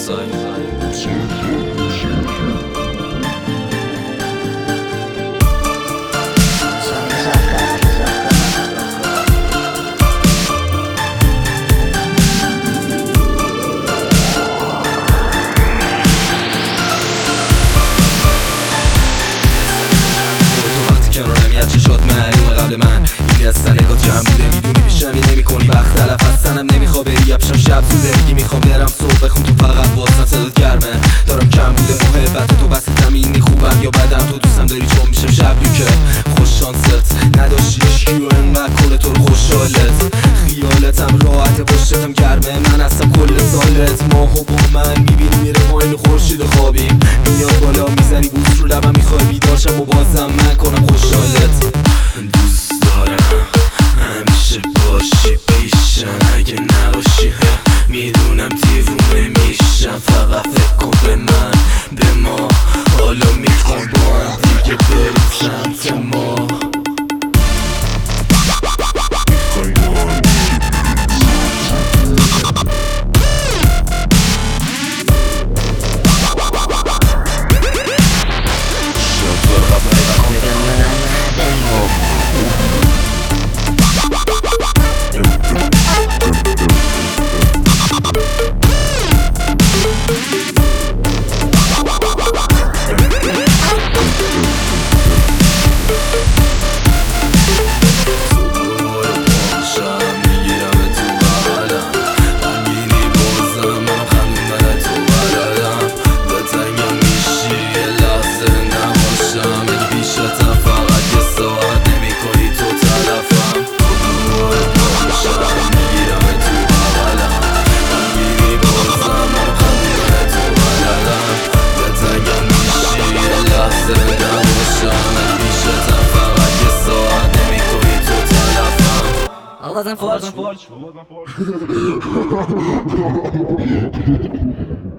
چشات معلوم قبل من این هستن نگاه جمع بوده میدونی پیشمی نمی کنی وقت تلف هستنم نمیخوا بری یبشم شب زوده میگی میخوام برم صبح بخون تو فقط واسه صدات گرمه دارم کم بوده محبت تو بس زمینی خوبم یا بدم تو دوستم داری چون میشم شب که خوش شانست نداشتی اشکی و انقدر کل تو رو خوشحالت خیالتم راحت پشتم گرمه من هستم کل سالت ماهو با من میبینی میره پایین خورشید خوابیم میاد بالا میزنی بوس رو لبم میخوای بیدارشم و بازم من کنم خوشحالت دوست دارم همیشه باشی پیشم اگه نباشی میدونم دیوونه میشم فقط فکر کن به من به ما حالا میخوام با هم دیگه بریم سمت ما wasn't forged.